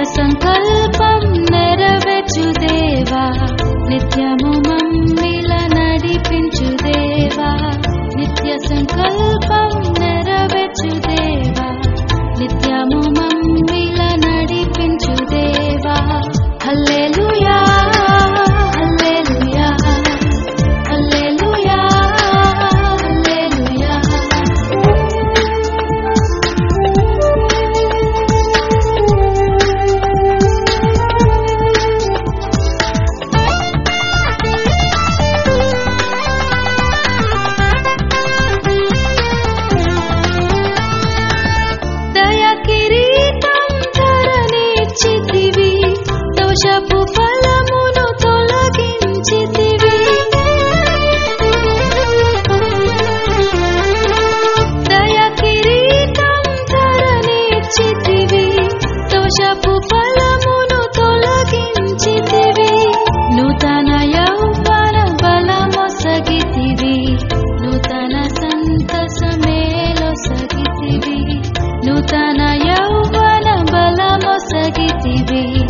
సంకల్పం నెరవేర్చు దేవా నిత్యము మమ్మిల నడిపించు దేవా నిత్య సంకల్పం నెరవేర్చు దేవా నిత్యము మమ్మిల నడిపించు దేవా హల్లెలూయా హల్లెలూయా హల్లెలూయా హల్లెలూయా దయా కిరీటం ధరణిచ్చితివి దోషపు ఫలమును తొలగించితివి దయా కిరీటం ధరణిచ్చితివి దోషపు ఫలమును తొలగించితివి నూతన యౌవన బలమొసగితివి నూతన సంతసమేలొసగితివి నూతన యౌవన బలమొసగితివి